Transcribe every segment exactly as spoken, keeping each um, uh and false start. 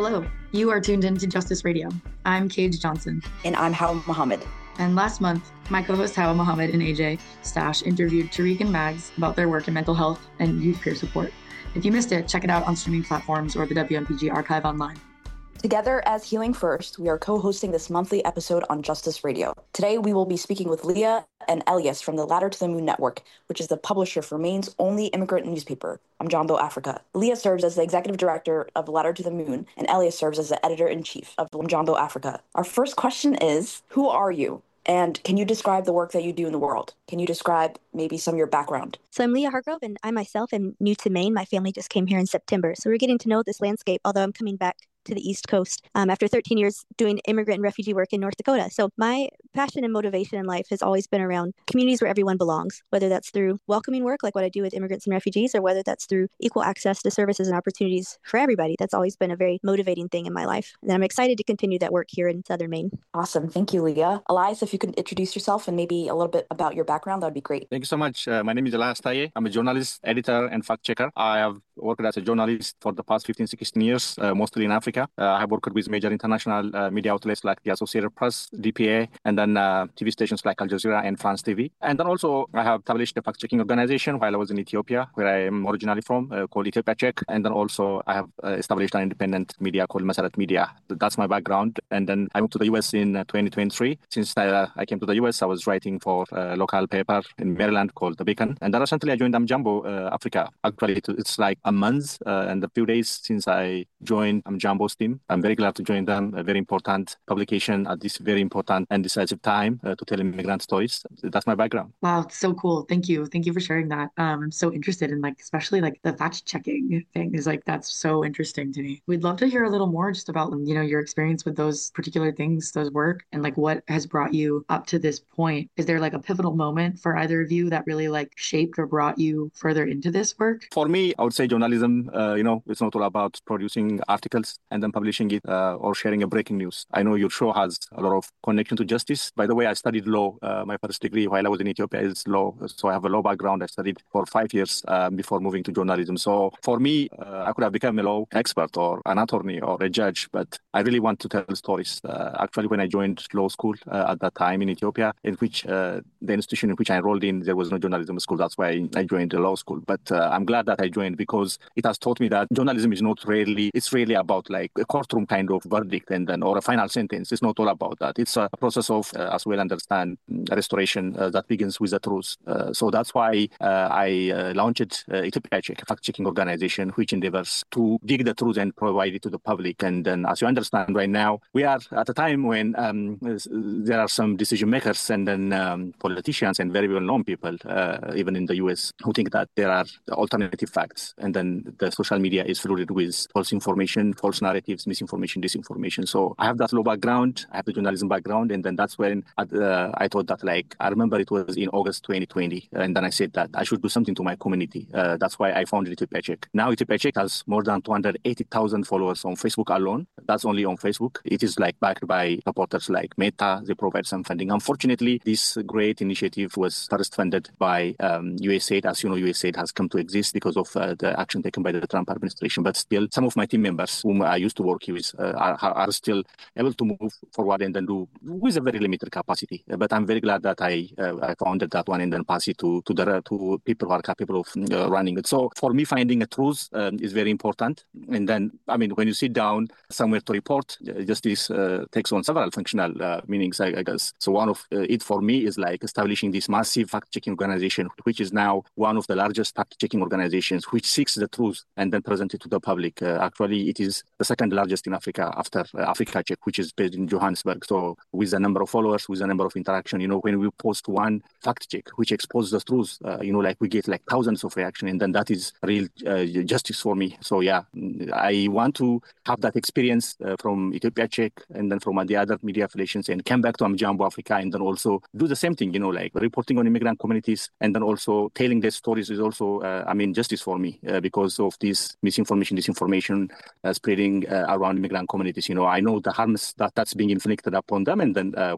Hello, you are tuned into Justice Radio. I'm Cage Johnson. And I'm Hawa Muhammad. And last month, my co-host Hawa Muhammad and A J Stash interviewed Tariq and Mags about their work in mental health and youth peer support. If you missed it, check it out on streaming platforms or the W M P G archive online. Together as Healing First, we are co-hosting this monthly episode on Justice Radio. Today, we will be speaking with Leah and Elias from the Ladder to the Moon Network, which is the publisher for Maine's only immigrant newspaper, Mjambo Africa. Leah serves as the executive director of Ladder to the Moon, and Elias serves as the editor-in-chief of Mjambo Africa. Our first question is, who are you? And can you describe the work that you do in the world? Can you describe maybe some of your background? So I'm Leah Hargrove, and I myself am new to Maine. My family just came here in September. So we're getting to know this landscape, although I'm coming back to the East Coast um, after thirteen years doing immigrant and refugee work in North Dakota. So my passion and motivation in life has always been around communities where everyone belongs, whether that's through welcoming work, like what I do with immigrants and refugees, or whether that's through equal access to services and opportunities for everybody. That's always been a very motivating thing in my life. And I'm excited to continue that work here in Southern Maine. Awesome. Thank you, Leah. Elias, if you could introduce yourself and maybe a little bit about your background, that would be great. Thank you so much. Uh, my name is Elias Taye. I'm a journalist, editor, and fact checker. I have worked as a journalist for the past fifteen, sixteen years, uh, mostly in Africa. Uh, I have worked with major international uh, media outlets like the Associated Press, D P A, and then uh, T V stations like Al Jazeera and France T V. And then also I have established a fact-checking organization while I was in Ethiopia, where I am originally from, uh, called Ethiopia Check. And then also I have uh, established an independent media called Masarat Media. That's my background. And then I moved to the U S in uh, twenty twenty-three. Since uh, I came to the U S, I was writing for a local paper in Maryland called The Beacon. And then recently I joined Mjambo uh, Africa. Actually, it's like a month uh, and a few days since I joined Mjambo's team. I'm very glad to join them. A very important publication at this very important and decisive time uh, to tell immigrant stories. That's my background. Wow, it's so cool. Thank you. Thank you for sharing that. Um, I'm so interested in like, especially like the fact checking thing is like, that's so interesting to me. We'd love to hear a little more just about, you know, your experience with those particular things, those work, and like what has brought you up to this point. Is there like a pivotal moment for either of you that really like shaped or brought you further into this work? For me, I would say journalism, uh, you know, it's not all about producing articles and then publishing it uh, or sharing a breaking news. I know your show has a lot of connection to justice. By the way, I studied law. Uh, my first degree while I was in Ethiopia is law. So I have a law background. I studied for five years uh, before moving to journalism. So for me, uh, I could have become a law expert or an attorney or a judge, but I really want to tell stories. Uh, actually, when I joined law school uh, at that time in Ethiopia, in which uh, the institution in which I enrolled in, there was no journalism school. That's why I joined the law school. But uh, I'm glad that I joined because it has taught me that journalism is not really, it's really about like a courtroom kind of verdict and then or a final sentence. It's not all about that. It's a process of, uh, as well understand, restoration uh, that begins with the truth. Uh, so that's why uh, I uh, launched uh, Ethiopia Check, a fact-checking organization which endeavors to dig the truth and provide it to the public. And then, as you understand right now, we are at a time when um, there are some decision makers and then um, politicians and very well-known people, uh, even in the U S, who think that there are alternative facts. And then the social media is flooded with false information, false narratives, misinformation, disinformation. So I have that law background, I have the journalism background, and then that's when uh, I thought that, like, I remember it was in August twenty twenty, and then I said that I should do something to my community. Uh, that's why I founded Ethiopia Check. Now Ethiopia Check has more than two hundred eighty thousand followers on Facebook alone. That's only on Facebook. It is like backed by supporters like Meta. They provide some funding. Unfortunately, this great initiative was first funded by um, U S A I D. As you know, U S A I D has come to exist because of uh, the action taken by the Trump administration. But still, some of my team members whom I used to work with uh, are, are still able to move forward and then do with a very limited capacity. But I'm very glad that I uh, I founded that one and then pass it to to the to people who are capable of uh, running it. So for me, finding a truth um, is very important. And then, I mean, when you sit down somewhere to report, uh, justice uh, takes on several functional uh, meanings, I, I guess. So one of uh, it for me is like establishing this massive fact-checking organization, which is now one of the largest fact-checking organizations, which seeks the truth and then present it to the public. Uh, actually, it is the second largest in Africa after uh, Africa Check, which is based in Johannesburg. So with the number of followers, with the number of interaction, you know, when we post one fact check, which exposes the truth, uh, you know, like we get like thousands of reaction, and then that is real uh, justice for me. So yeah, I want to have that experience uh, from Ethiopia Check and then from uh, the other media affiliations and come back to Mjambo Africa and then also do the same thing, you know, like reporting on immigrant communities and then also telling their stories is also, uh, I mean, justice for me uh, because of this misinformation, disinformation uh, spreading uh, around immigrant communities. You know, I know the harms that that's being inflicted upon them, and then uh,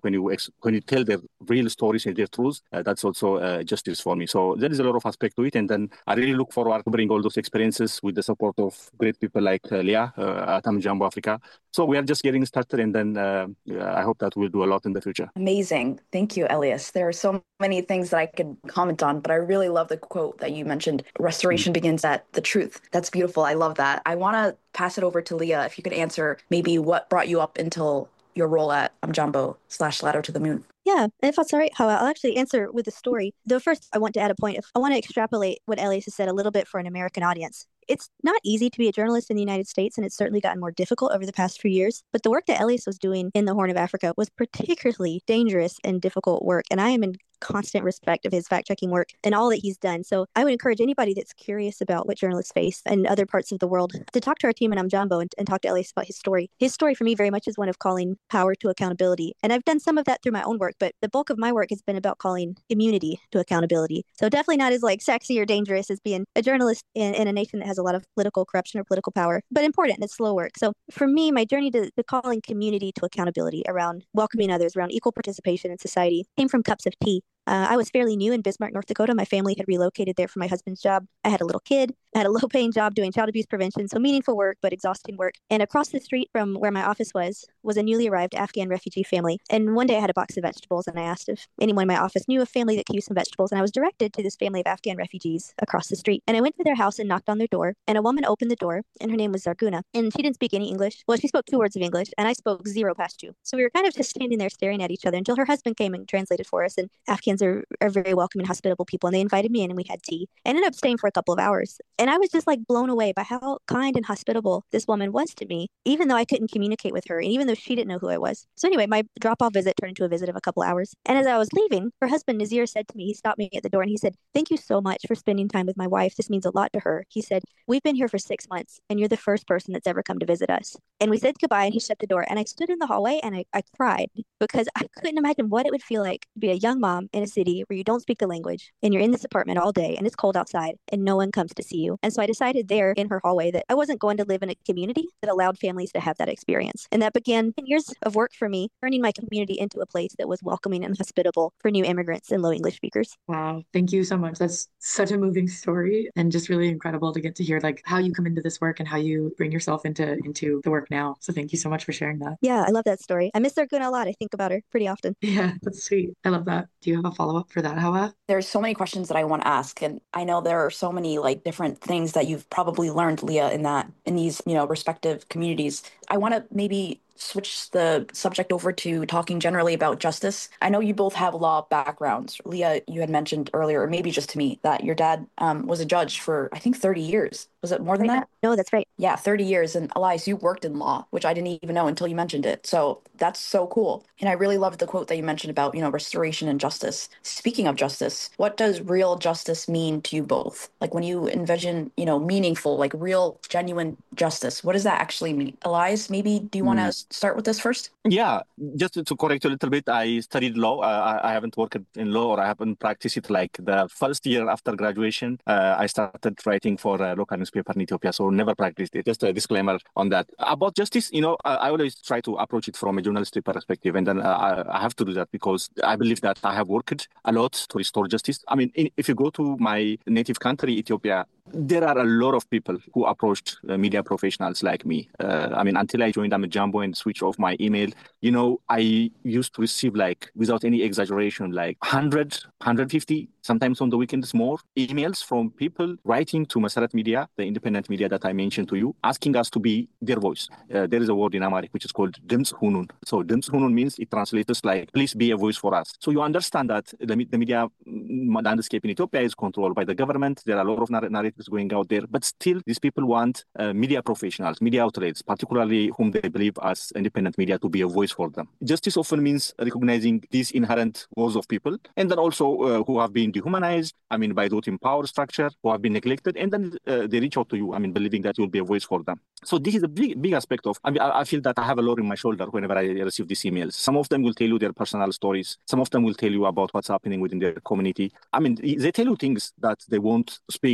when you ex- when you tell their real stories and their truths, uh, that's also uh, justice for me. So there is a lot of aspect to it. And then I really look forward to bring all those experiences with the support of great people like uh, Leah uh, at Amjambo Africa. So we are just getting started, and then uh, I hope that we'll do a lot in the future. Amazing. Thank you, Elias. There are so many things that I could comment on, but I really love the quote that you mentioned. Restoration mm-hmm. begins at the truth. That's beautiful. I love that. I want to pass it over to Leah. If you could answer maybe what brought you up until your role at Amjambo slash Ladder to the Moon. Yeah, if that's all right, Hawa, I'll actually answer with a story. Though first, I want to add a point. If I want to extrapolate what Elias has said a little bit for an American audience. It's not easy to be a journalist in the United States, and it's certainly gotten more difficult over the past few years. But the work that Elias was doing in the Horn of Africa was particularly dangerous and difficult work. And I am in constant respect of his fact-checking work and all that he's done. So I would encourage anybody that's curious about what journalists face in other parts of the world to talk to our team in Amjambo and, and talk to Elias about his story. His story for me very much is one of calling power to accountability. And I've done some of that through my own work, but the bulk of my work has been about calling immunity to accountability. So definitely not as like sexy or dangerous as being a journalist in, in a nation that has a lot of political corruption or political power, but important. It's slow work. So for me, my journey to, to calling community to accountability around welcoming others, around equal participation in society came from Cups of Tea. Uh, I was fairly new in Bismarck, North Dakota. My family had relocated there for my husband's job. I had a little kid. I had a low-paying job doing child abuse prevention, so meaningful work, but exhausting work. And across the street from where my office was, was a newly arrived Afghan refugee family. And one day I had a box of vegetables, and I asked if anyone in my office knew a family that could use some vegetables. And I was directed to this family of Afghan refugees across the street. And I went to their house and knocked on their door. And a woman opened the door, and her name was Zarguna. And she didn't speak any English. Well, she spoke two words of English, and I spoke zero Pashto. So we were kind of just standing there staring at each other until her husband came and translated for us. And Afghans are, are very welcoming, hospitable people, and they invited me in, and we had tea. I ended up staying for a couple of hours, and I was just like blown away by how kind and hospitable this woman was to me, even though I couldn't communicate with her, and even though she didn't know who I was. So anyway, my drop-off visit turned into a visit of a couple hours, and as I was leaving, her husband Nazir said to me, he stopped me at the door, and he said, "Thank you so much for spending time with my wife. This means a lot to her." He said, "We've been here for six months, and you're the first person that's ever come to visit us." And we said goodbye, and he shut the door, and I stood in the hallway, and I, I cried, because I couldn't imagine what it would feel like to be a young mom in a city where you don't speak the language, and you're in this apartment all day, and it's cold outside, and no one comes to see you. And so I decided there in her hallway that I wasn't going to live in a community that allowed families to have that experience. And that began ten years of work for me, turning my community into a place that was welcoming and hospitable for new immigrants and low English speakers. Wow. Thank you so much. That's such a moving story, and just really incredible to get to hear like how you come into this work and how you bring yourself into, into the work now. So thank you so much for sharing that. Yeah, I love that story. I miss Zarguna a lot. I think about her pretty often. Yeah, that's sweet. I love that. Do you have a follow-up for that, Hawa? There's so many questions that I want to ask, and I know there are so many like different things that you've probably learned, Leah, in that in these, you know, respective communities. I want to maybe switch the subject over to talking generally about justice. I know you both have law backgrounds. Leah, you had mentioned earlier, or maybe just to me, that your dad um, was a judge for, I think, thirty years. Was it more than that? No, that's right. Yeah, thirty years. And Elias, you worked in law, which I didn't even know until you mentioned it. So that's so cool. And I really loved the quote that you mentioned about, you know, restoration and justice. Speaking of justice, what does real justice mean to you both? Like when you envision, you know, meaningful, like real, genuine justice, what does that actually mean? Elias, maybe do you want to mm. start with this first? Yeah, just to correct you a little bit, I studied law. Uh, I, I haven't worked in law, or I haven't practiced it. Like the first year after graduation, uh, I started writing for a local newspaper in Ethiopia, so never practiced it. Just a disclaimer on that. About justice, you know, I, I always try to approach it from a journalistic perspective, and then uh, I, I have to do that because I believe that I have worked a lot to restore justice. I mean, in, if you go to my native country, Ethiopia, there are a lot of people who approached uh, media professionals like me. Uh, I mean, until I joined Amjambo and switched off my email, you know, I used to receive, like, without any exaggeration, like one hundred, one hundred fifty, sometimes on the weekends more, emails from people writing to Masarat Media, the independent media that I mentioned to you, asking us to be their voice. Uh, there is a word in Amharic which is called Dimts Hunun. So Dimts Hunun means, it translates like, please be a voice for us. So you understand that the, the media landscape in Ethiopia is controlled by the government. There are a lot of narratives going out there, but still these people want uh, media professionals, media outlets, particularly whom they believe as independent media, to be a voice for them. Justice often means recognizing these inherent goals of people, and then also uh, who have been dehumanized, I mean, by voting power structure, who have been neglected, and then uh, they reach out to you, I mean, believing that you'll be a voice for them. So this is a big, big aspect of, I mean, I, I feel that I have a lot in my shoulder whenever I receive these emails. Some of them will tell you their personal stories. Some of them will tell you about what's happening within their community. I mean, they tell you things that they won't speak like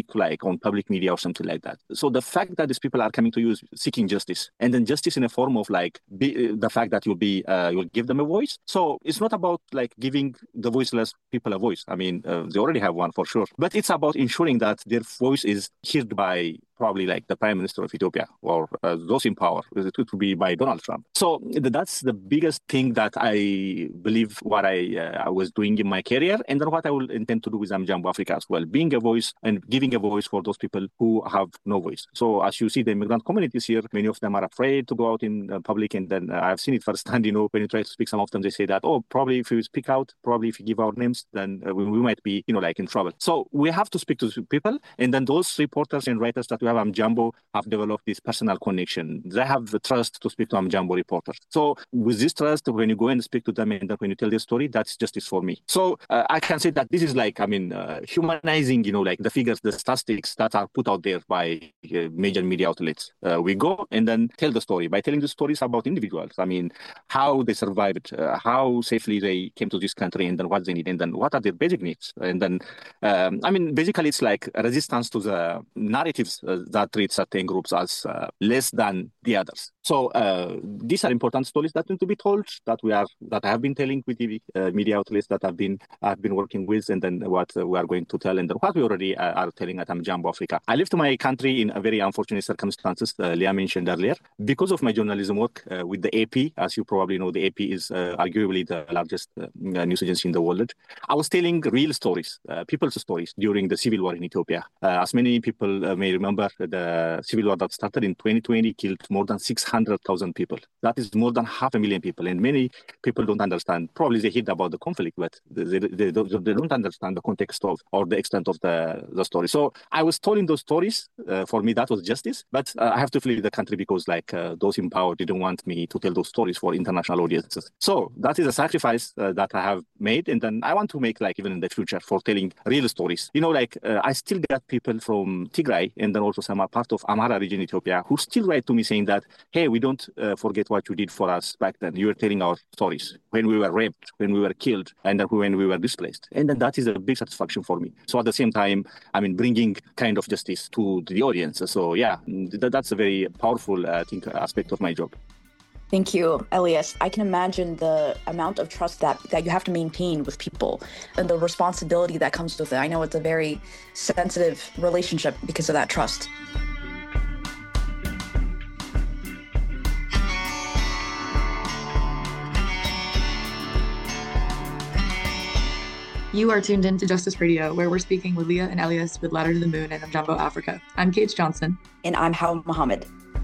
on public media or something like that. So the fact that these people are coming to you is seeking justice, and then justice in a form of like be, the fact that you'll be uh, you'll give them a voice. So it's not about like giving the voiceless people a voice. I mean, uh, they already have one for sure, but it's about ensuring that their voice is heard by probably like the Prime Minister of Ethiopia or uh, those in power. It could be by Donald Trump. So that's the biggest thing that I believe what I, uh, I was doing in my career, and then what I will intend to do with Amjambo Africa as well, being a voice and giving a voice for those people who have no voice. So as you see, the immigrant communities here, many of them are afraid to go out in uh, public, and then uh, I've seen it firsthand, you know, when you try to speak, some of them, they say that, oh, probably if we speak out, probably if you give our names, then uh, we, we might be, you know, like in trouble. So we have to speak to people, and then those reporters and writers that we have Amjambo have developed this personal connection. They have the trust to speak to Amjambo reporters. So with this trust, when you go and speak to them and when you tell their story, that's justice for me. So uh, I can say that this is like, I mean, uh, humanizing, you know, like the figures, the statistics that are put out there by uh, major media outlets. Uh, we go and then tell the story by telling the stories about individuals. I mean, how they survived, uh, how safely they came to this country, and then what they need, and then what are their basic needs. And then, um, I mean, basically it's like a resistance to the narratives uh, that treat certain groups as uh, less than the others. So uh, these are important stories that need to be told, that we are that I have been telling with the uh, media outlets that I've been I've been working with, and then what uh, we are going to tell, and then what we already uh, are telling at Amjambo Africa. I left my country in a very unfortunate circumstances, uh, Leah mentioned earlier, because of my journalism work uh, with the A P. As you probably know, the A P is uh, arguably the largest uh, news agency in the world. I was telling real stories, uh, people's stories during the civil war in Ethiopia. Uh, as many people uh, may remember, the civil war that started in twenty twenty killed more than six hundred thousand people. That is more than half a million people. And many people don't understand. Probably they heard about the conflict, but they, they, don't, they don't understand the context of or the extent of the, the story. So I was telling those stories. Uh, for me, that was justice. But uh, I have to flee the country because like uh, those in power didn't want me to tell those stories for international audiences. So that is a sacrifice uh, that I have made. And then I want to make like even in the future for telling real stories. You know, like uh, I still get people from Tigray and then also some are part of Amhara region, Ethiopia, who still write to me saying that, hey, we don't uh, forget what you did for us back then. You were telling our stories when we were raped, when we were killed, and then when we were displaced. And then that is a big satisfaction for me. So at the same time, I mean, bringing kind of justice to the audience. So yeah, th- that's a very powerful, uh, I think, aspect of my job. Thank you, Elias. I can imagine the amount of trust that, that you have to maintain with people and the responsibility that comes with it. I know it's a very sensitive relationship because of that trust. You are tuned in to Justice Radio, where we're speaking with Leah and Elias with Ladder to the Moon and Amjambo Africa. I'm Kate Johnson. And I'm Hawa Muhammad.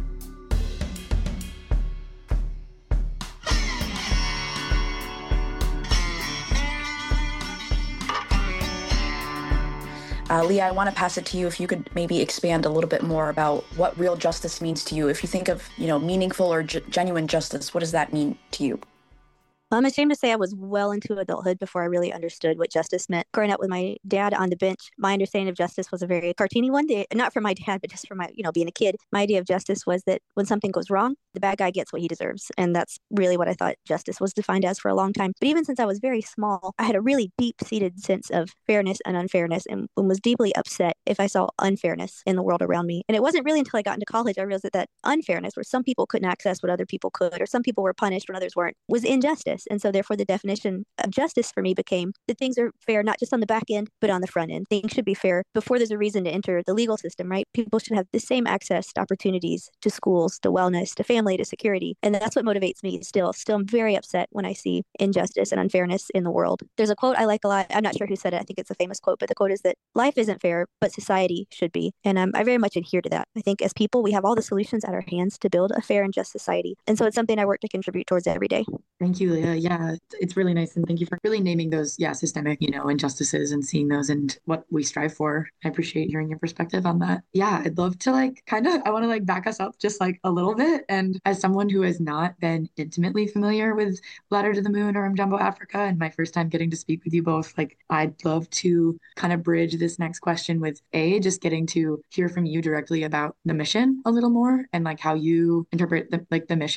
Uh, Leah, I want to pass it to you. If you could maybe expand a little bit more about what real justice means to you. If you think of, you know, meaningful or g- genuine justice, what does that mean to you? I'm ashamed to say I was well into adulthood before I really understood what justice meant. Growing up with my dad on the bench, my understanding of justice was a very cartoony one. Not for my dad, but just for my, you know, being a kid. My idea of justice was that when something goes wrong, the bad guy gets what he deserves. And that's really what I thought justice was defined as for a long time. But even since I was very small, I had a really deep-seated sense of fairness and unfairness, and was deeply upset if I saw unfairness in the world around me. And it wasn't really until I got into college I realized that that unfairness, where some people couldn't access what other people could, or some people were punished when others weren't, was injustice. And so therefore the definition of justice for me became that things are fair, not just on the back end, but on the front end. Things should be fair before there's a reason to enter the legal system, right? People should have the same access to opportunities, to schools, to wellness, to family, to security. And that's what motivates me still. Still, I'm very upset when I see injustice and unfairness in the world. There's a quote I like a lot. I'm not sure who said it. I think it's a famous quote, but the quote is that life isn't fair, but society should be. And um, I very much adhere to that. I think as people, we have all the solutions at our hands to build a fair and just society. And so it's something I work to contribute towards every day. Thank you, Leah. Yeah, it's really nice. And thank you for really naming those, yeah, systemic, you know, injustices and seeing those and what we strive for. I appreciate hearing your perspective on that. Yeah, I'd love to like kind of, I want to like back us up just like a little bit. And as someone who has not been intimately familiar with Ladder to the Moon or Amjambo Africa, and my first time getting to speak with you both, like I'd love to kind of bridge this next question with A, just getting to hear from you directly about the mission a little more and like how you interpret the, like the mission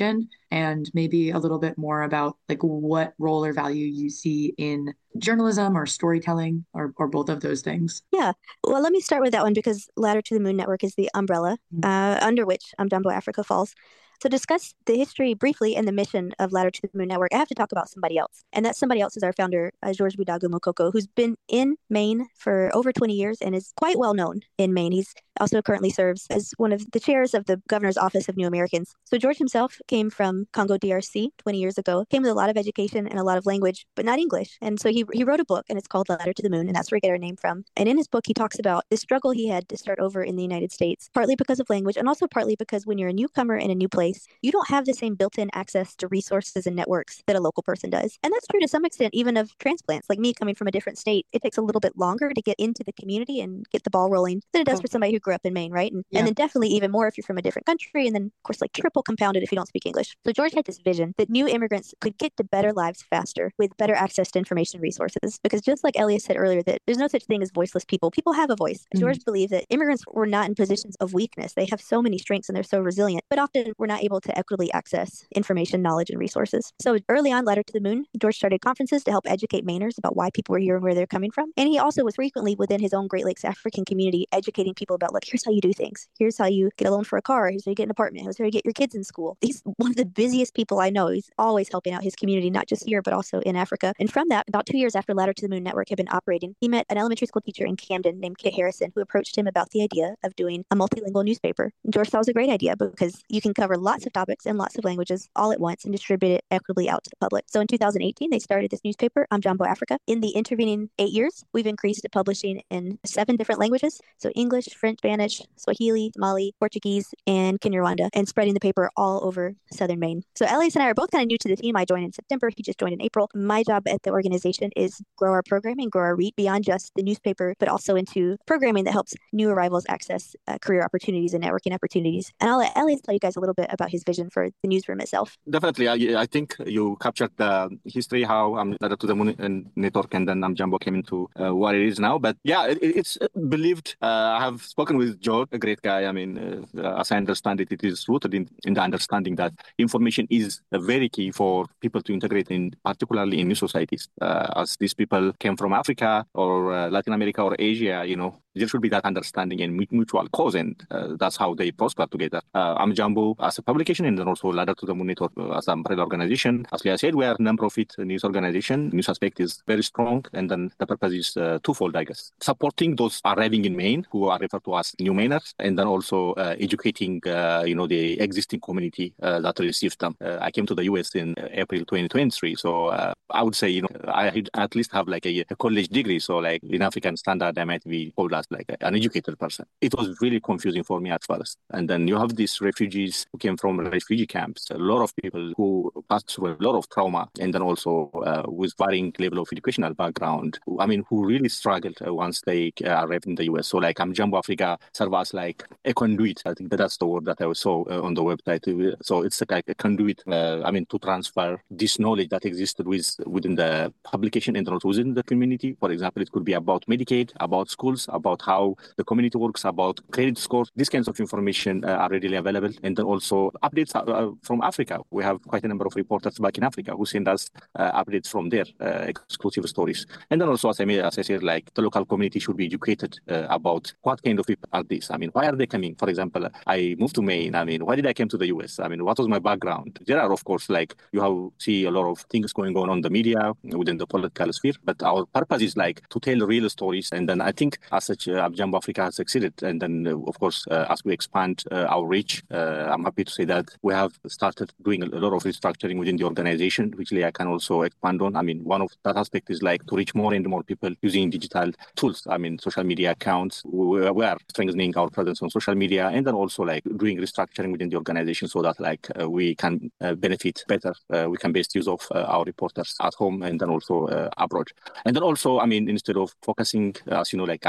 and maybe a little bit more about like what role or value you see in journalism or storytelling or, or both of those things. Yeah. Well, let me start with that one because Ladder to the Moon Network is the umbrella uh, under which Amjambo Africa falls. To discuss the history briefly and the mission of Ladder to the Moon Network, I have to talk about somebody else. And that somebody else is our founder, uh, George Budagu Mokoko, who's been in Maine for over twenty years and is quite well known in Maine. He's also currently serves as one of the chairs of the Governor's Office of New Americans. So George himself came from Congo D R C twenty years ago, came with a lot of education and a lot of language, but not English. And so he, he wrote a book, and it's called Ladder to the Moon, and that's where we get our name from. And in his book, he talks about the struggle he had to start over in the United States, partly because of language, and also partly because when you're a newcomer in a new place, you don't have the same built-in access to resources and networks that a local person does. And that's true to some extent, even of transplants. Like me coming from a different state, it takes a little bit longer to get into the community and get the ball rolling than it does for somebody who grew up in Maine, right? And, yeah. and then definitely even more if you're from a different country, and then of course like triple compounded if you don't speak English. So George had this vision that new immigrants could get to better lives faster with better access to information resources. Because just like Elias said earlier, that there's no such thing as voiceless people. People have a voice. Mm-hmm. George believed that immigrants were not in positions of weakness. They have so many strengths and they're so resilient, but often we're not able to equitably access information, knowledge, and resources. So early on, Ladder to the Moon, George started conferences to help educate Mainers about why people were here and where they're coming from. And he also was frequently within his own Great Lakes African community, educating people about, look, here's how you do things. Here's how you get a loan for a car. Here's how you get an apartment. Here's how you get your kids in school. He's one of the busiest people I know. He's always helping out his community, not just here, but also in Africa. And from that, about two years after Ladder to the Moon Network had been operating, he met an elementary school teacher in Camden named Kit Harrison, who approached him about the idea of doing a multilingual newspaper. George thought it was a great idea because you can cover lots of topics in lots of languages all at once and distribute it equitably out to the public. So in two thousand eighteen, they started this newspaper, Amjambo Africa. In the intervening eight years, we've increased to publishing in seven different languages. So English, French, Spanish, Swahili, Somali, Portuguese, and Kinyarwanda, and spreading the paper all over southern Maine. So Elias and I are both kind of new to the team. I joined in September. He just joined in April. My job at the organization is grow our programming, grow our reach beyond just the newspaper, but also into programming that helps new arrivals access uh, career opportunities and networking opportunities. And I'll let Elias tell you guys a little bit about his vision for the newsroom itself. Definitely. I, I think you captured the history, how um, Ladder to the Moon Network and then Amjambo came into uh, what it is now. But yeah, it, it's believed. Uh, I have spoken with George, a great guy. I mean, uh, as I understand it, it is rooted in, in the understanding that information is uh, very key for people to integrate in, particularly in new societies. Uh, as these people came from Africa or uh, Latin America or Asia, you know, there should be that understanding and mutual cause, and uh, that's how they prosper together. Uh, Amjambo as a publication, and then also Ladder to the Moon Network as an umbrella organization. As Leah said, we are a non-profit news organization. News aspect is very strong, and then the purpose is uh, twofold, I guess. Supporting those arriving in Maine, who are referred to as new Mainers, and then also uh, educating, uh, you know, the existing community uh, that receives them. Uh, I came to the U S in uh, April twenty twenty-three, so uh, I would say, you know, I at least have like a, a college degree, so like in African standard, I might be called as like an educated person. It was really confusing for me at first. And then you have these refugees who came from refugee camps, a lot of people who passed through a lot of trauma, and then also uh, with varying level of educational background, who, I mean, who really struggled uh, once they uh, arrived in the U S. So like Amjambo Africa serves as like a conduit. I think that's the word that I saw uh, on the website. So it's like a conduit, uh, I mean, to transfer this knowledge that existed with, within the publication and also within the community. For example, it could be about Medicaid, about schools, about how the community works, about credit scores. These kinds of information uh, are readily available. And then also updates uh, from Africa. We have quite a number of reporters back in Africa who send us uh, updates from their uh, exclusive stories. And then also, as I, made, as I said, like the local community should be educated uh, about what kind of people are these. I mean, why are they coming? For example, I moved to Maine. I mean, why did I come to the U S? I mean, what was my background? There are, of course, like you have see a lot of things going on on the media, within the political sphere, but our purpose is like to tell real stories. And then I think as such, uh, Amjambo Africa has succeeded. And then, uh, of course, uh, as we expand uh, our reach, uh, I'm happy to say that we have started doing a lot of restructuring within the organization, which I can also expand on. I mean, one of that aspect is like to reach more and more people using digital tools. I mean, social media accounts. We, we are strengthening our presence on social media, and then also like doing restructuring within the organization so that like uh, we can uh, benefit better. Uh, we can best use of uh, our reporters at home and then also uh, abroad. And then also, I mean, instead of focusing, uh, as you know, like Amjambo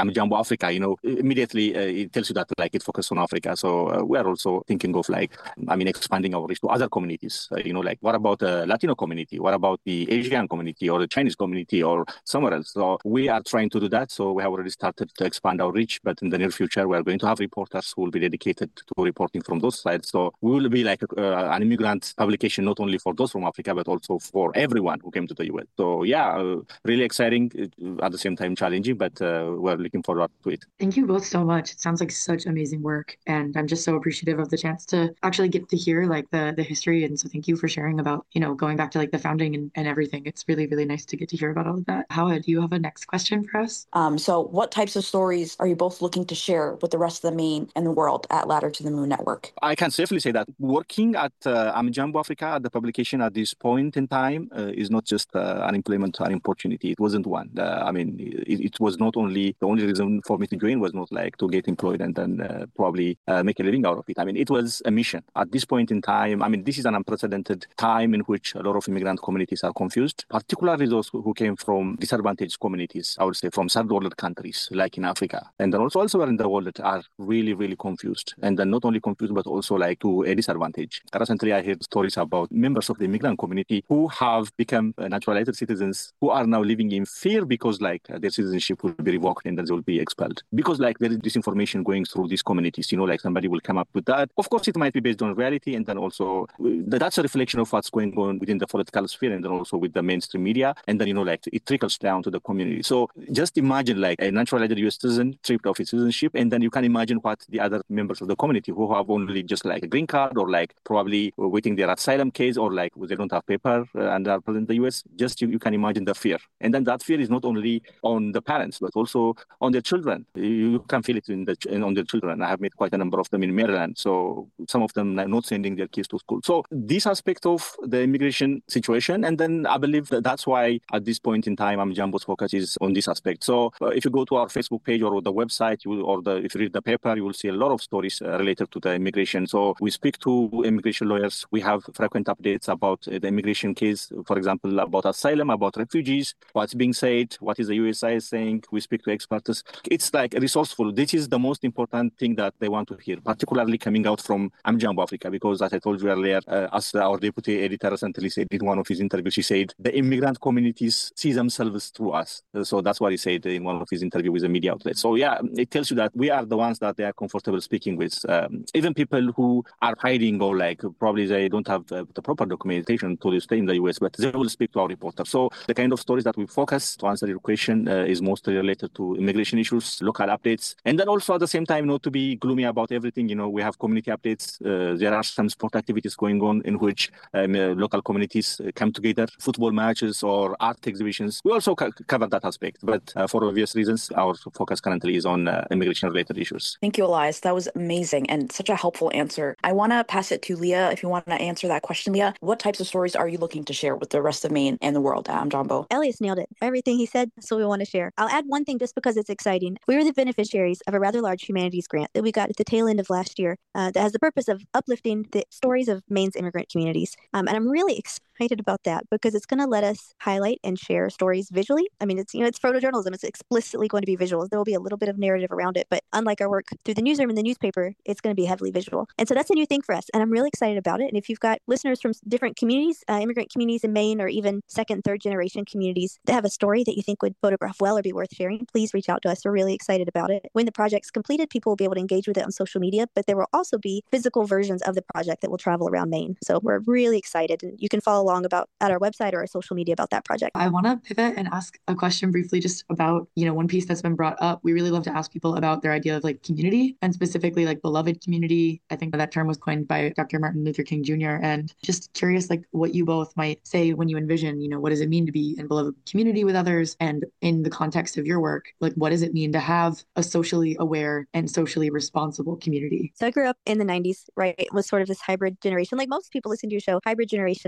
Africa, you know, immediately uh, it tells you that like it focuses on Africa. So uh, we are also thinking of like, I mean, expanding our reach to other communities. Uh, you know, like what about the Latino community? What about the Asian community or the Chinese community or somewhere else? So we are trying to do that. So we have already started to expand our reach, but in the near future, we are going to have reporters who will be dedicated to reporting from those sides. So we will be like a, uh, an immigrant publication, not only for those from Africa, but also for everyone who came to the U S. So yeah, uh, really exciting, uh, at the same time challenging, but uh, we're looking forward to it. Thank you both so much. It sounds like such amazing work, and I'm just so appreciative of the chance to actually get to hear like the the history. And so thank you for sharing about, you know, going back to like the founding and, and everything. It's really, really nice to get to hear about all of that. Howard, do you have a next question for us? Um, so what types of stories are you both looking to share with the rest of the Maine and the world at Ladder to the Moon Network? I can safely say that working at uh, Amjambo Africa, at the publication at this point in time, uh, is not just uh, an employment an opportunity. It wasn't one. Uh, I mean, it, it was not only, the only reason for me to join was not like to get employed and then uh, probably uh, make a living out of it. I mean, it was a mission. At this point in time, I mean, this is an unprecedented time in which a lot of immigrant communities are confused, particularly those who came from disadvantaged communities, I would say, from third world countries like in Africa. And then also elsewhere in the world that are really, really confused. And then not only confused, but also like to a disadvantage. Recently, I heard stories about members of the immigrant community who have become naturalized citizens who are now living in fear because like their citizenship will be revoked and then they will be expelled. Because like there is disinformation going through these communities, you know, like somebody will come up with that. Of course, it might be based on reality. And then also that's a reflection of what's going on within the political sphere and then also with the mainstream media. And then, you know, like it trickles down to the community. So just imagine like a naturalized U S citizen stripped of his citizenship. And then you can imagine what the other members of the community who have only just like a green card or like probably waiting their asylum case or like they don't have paper uh, and are present in the U S. Just you, you can imagine the fear. And then that fear is not only on the parents, but also on their children. You can feel it in the in, on their children. I have met quite a number of them in Maryland. So some of them are not sending their kids to school. So this aspect of the immigration situation. And then I believe that that's why at this point in time, Amjambo's focus is on this aspect. So uh, if you go to our Facebook page or the website, you will, or the, if you read the paper, you will see a lot of stories uh, related to the immigration. So we speak to immigration lawyers. We have frequent updates about uh, the immigration case, for example, about asylum, about refugees, what's being said, what is the U S I saying. We speak to experts. It's like resourceful. This is the most important thing that they want to hear, particularly coming out from Amjambo Africa, because as I told you earlier, uh, as our deputy editor recently said in one of his interviews, she said, the immigrant communities see themselves through us. So that's what he said in one of his interviews with the media outlets. So yeah, it tells you that we are the ones that they are comfortable speaking with. Um, even people who are hiding or like probably they don't have uh, the proper documentation to stay in the U S, but they will speak to our reporters. So the kind of stories that we focus to answer your question uh, is mostly related to immigration issues, local updates, and then also at the same time not to be gloomy about everything. You know, we have community updates. Uh, there are some sport activities going on in which um, uh, local communities uh, come together, football matches or art exhibitions. We also co- cover that aspect, but uh, for obvious reasons, our focus currently is on uh, immigration-related issues. Thank you, Elias. That was amazing and such a helpful answer. I want to pass it to Leah. If you want to answer that question, Leah, what types of stories are you looking to share with the rest of Maine and the world at Amjambo? Elias nailed it. Everything he said, that's what we want to share. I'll add one thing just because it's exciting. We were the beneficiaries of a rather large humanities grant that we got at the tail end of last year uh, that has the purpose of uplifting the stories of Maine's immigrant communities. Um, and I'm really excited about that because it's going to let us highlight and share stories visually. I mean, it's, you know, it's photojournalism. It's explicitly going to be visuals. There will be a little bit of narrative around it, but unlike our work through the newsroom and the newspaper, it's going to be heavily visual. And so that's a new thing for us. And I'm really excited about it. And if you've got listeners from different communities, uh, immigrant communities in Maine, or even second, third generation communities that have a story that you think would photograph well or be worth sharing, please reach out to us. We're really excited about it. When the project's completed, people will be able to engage with it on social media, but there will also be physical versions of the project that will travel around Maine. So we're really excited. And you can follow along about at our website or our social media about that project. I want to pivot and ask a question briefly just about, you know, one piece that's been brought up. We really love to ask people about their idea of like community and specifically like beloved community. I think that term was coined by Doctor Martin Luther King Junior And just curious, like what you both might say when you envision, you know, what does it mean to be in beloved community with others? And in the context of your work, like what does it mean to have a socially aware and socially responsible community? So I grew up in the nineties, right? It was sort of this hybrid generation, like most people listen to your show, hybrid generation of analog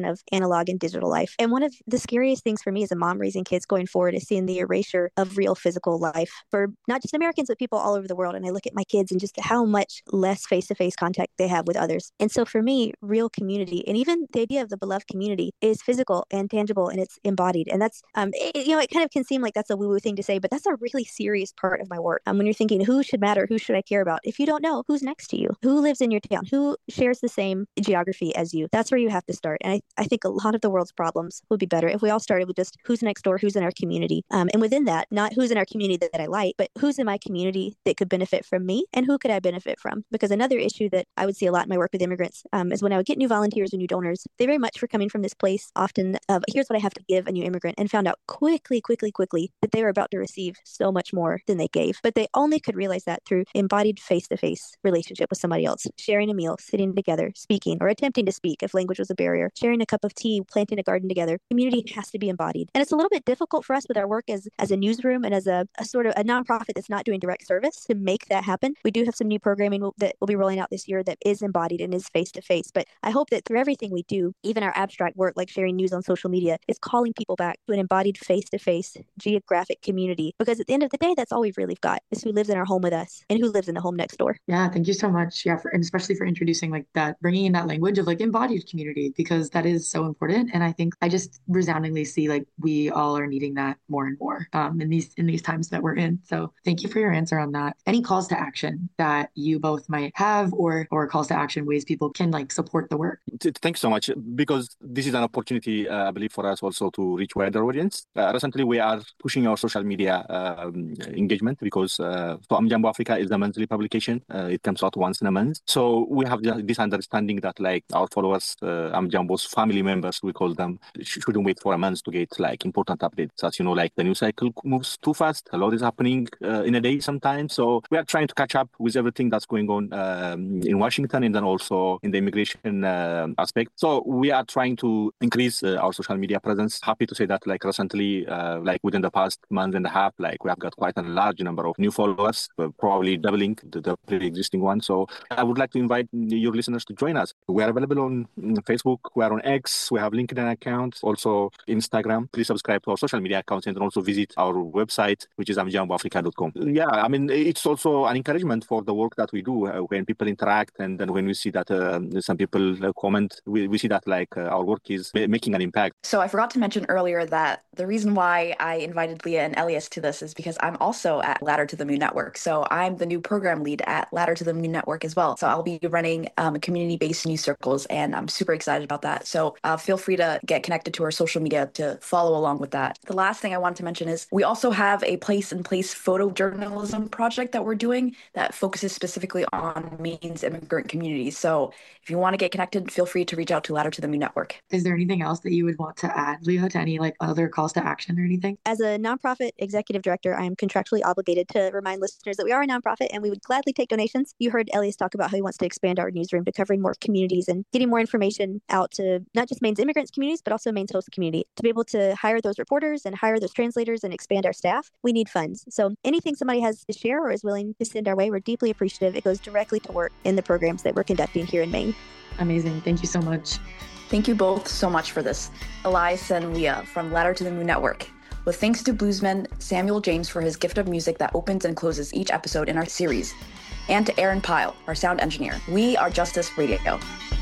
analog and digital life. And one of the scariest things for me as a mom raising kids going forward is seeing the erasure of real physical life for not just Americans, but people all over the world. And I look at my kids and just how much less face-to-face contact they have with others. And so for me, real community, and even the idea of the beloved community, is physical and tangible, and it's embodied. And that's, um, it, you know, it kind of can seem like that's a woo-woo thing to say, but that's a really serious part of my work. Um, when you're thinking, who should matter? Who should I care about? If you don't know who's next to you, who lives in your town, who shares the same geography as you, that's where you have to start. And I, I think a lot of the world's problems would be better if we all started with just who's next door, who's in our community. Um, and within that, not who's in our community that, that I like, but who's in my community that could benefit from me, and who could I benefit from? Because another issue that I would see a lot in my work with immigrants um, is when I would get new volunteers or new donors, they very much were coming from this place often of, here's what I have to give a new immigrant, and found out quickly, quickly, quickly that they were about to receive so much more than they gave. But they only could realize that through embodied face-to-face relationship with somebody else, sharing a meal, sitting together, speaking, or attempting to speak if language was a barrier, sharing a cup of tea, planting a garden together. Community has to be embodied. And it's a little bit difficult for us with our work as, as a newsroom and as a, a sort of a nonprofit that's not doing direct service to make that happen. We do have some new programming that we'll be rolling out this year that is embodied and is face-to-face. But I hope that through everything we do, even our abstract work like sharing news on social media, is calling people back to an embodied face-to-face geographic community. Because at the end of the day, that's all we've really got, is who lives in our home with us and who lives in the home next door. Yeah, thank you so much. Yeah, for, and especially for introducing like that, bringing in that language of like embodied community, because that is so important. And I think I just resoundingly see like we all are needing that more and more um, in these in these times that we're in. So thank you for your answer on that. Any calls to action that you both might have, or or calls to action ways people can like support the work? Thanks so much, because this is an opportunity, uh, I believe, for us also to reach wider audience. Uh, recently, we are pushing our social media um, engagement because uh, so Amjambo Africa is a monthly publication. Uh, it comes out once in a month. So we have this understanding that like our followers, uh, Amjambo's family members, we call them, shouldn't wait for a month to get like important updates. As you know, like the news cycle moves too fast. A lot is happening uh, in a day sometimes. So we are trying to catch up with everything that's going on um, in Washington, and then also in the immigration uh, aspect. So we are trying to increase uh, our social media presence. Happy to say that like recently, uh, like within the past month and a half, like we have got quite a large number of new followers, uh, probably doubling the, the pre-existing one. So I would like to invite your listeners to join us. We are available on Facebook, we are on X, we have LinkedIn accounts, also Instagram. Please subscribe to our social media accounts and also visit our website, which is amjambo africa dot com. Yeah, I mean, it's also an encouragement for the work that we do uh, when people interact, and then when we see that uh, some people uh, comment, we, we see that like uh, our work is ma- making an impact. So I forgot to mention earlier that the reason why I invited Leah and Elias to this is because I'm also at Ladder to the Moon Network. So I'm the new program lead at Ladder to the Moon Network as well. So I'll be running um, community-based news circles, and I'm super excited about that. So uh, feel free to get connected to our social media to follow along with that. The last thing I wanted to mention is we also have a place-in-place photojournalism project that we're doing that focuses specifically on Maine's immigrant communities. So if you want to get connected, feel free to reach out to Ladder to the Moon Network. Is there anything else that you would want to add, Leah, to any like other calls to action or anything? As a nonprofit executive director, I am contractually obligated to remind listeners that we are a nonprofit and we would gladly take donations. You heard Elias talk about how he wants to expand our newsroom to covering more communities and getting more information out to not just Maine's immigrants communities, but also Maine's host community. To be able to hire those reporters and hire those translators and expand our staff, we need funds. So anything somebody has to share or is willing to send our way, we're deeply appreciative. It goes directly to work in the programs that we're conducting here in Maine. Amazing. Thank you so much. Thank you both so much for this. Elias and Leah from Ladder to the Moon Network. With thanks to bluesman Samuel James for his gift of music that opens and closes each episode in our series. And to Aaron Pyle, our sound engineer. We are Justice Radio.